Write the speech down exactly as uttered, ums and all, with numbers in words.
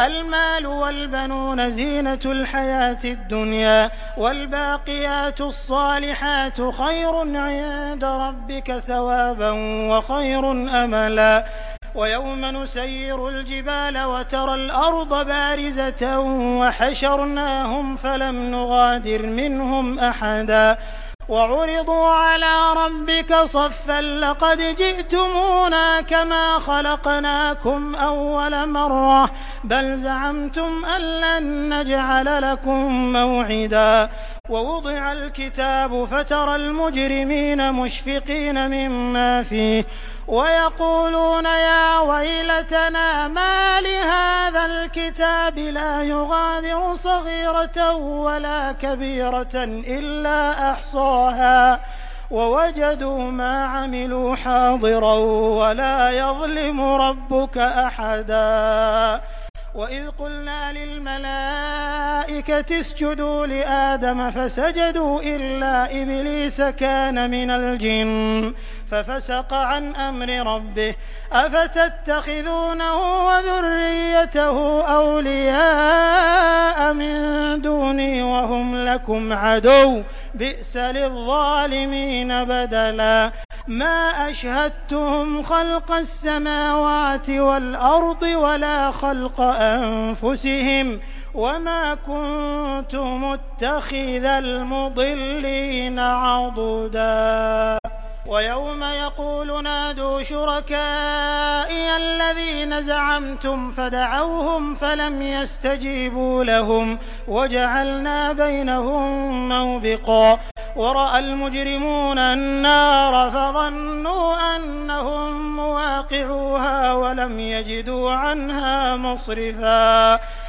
المال والبنون زينة الحياة الدنيا والباقيات الصالحات خير عند ربك ثوابا وخير أملا ويوم نسير الجبال وترى الأرض بارزة وحشرناهم فلم نغادر منهم أحدا وعرضوا على ربك صفا لقد جئتمونا كما خلقناكم أول مرة بل زعمتم أن لن نجعل لكم موعدا ووضع الكتاب فترى المجرمين مشفقين مما فيه ويقولون يا ويلتنا ما لهذا الكتاب لا يغادر صغيرة ولا كبيرة إلا أحصاها ووجدوا ما عملوا حاضرا ولا يظلم ربك أحدا وإذ قلنا للملائكة اسجدوا لآدم فسجدوا إلا إبليس كان من الجن ففسق عن أمر ربه أفتتخذونه وذريته أولياء من دوني وهم لكم عدو بئس للظالمين بدلا ما أشهدتهم خلق السماوات والأرض ولا خلق أنفسهم وما كنت متخذ المضلين عضدا ويوم يقول نادوا شركائي الذين زعمتم فدعوهم فلم يستجيبوا لهم وجعلنا بينهم موبقا ورأى المجرمون النار فظنوا أنهم مواقعوها ولم يجدوا عنها مصرفا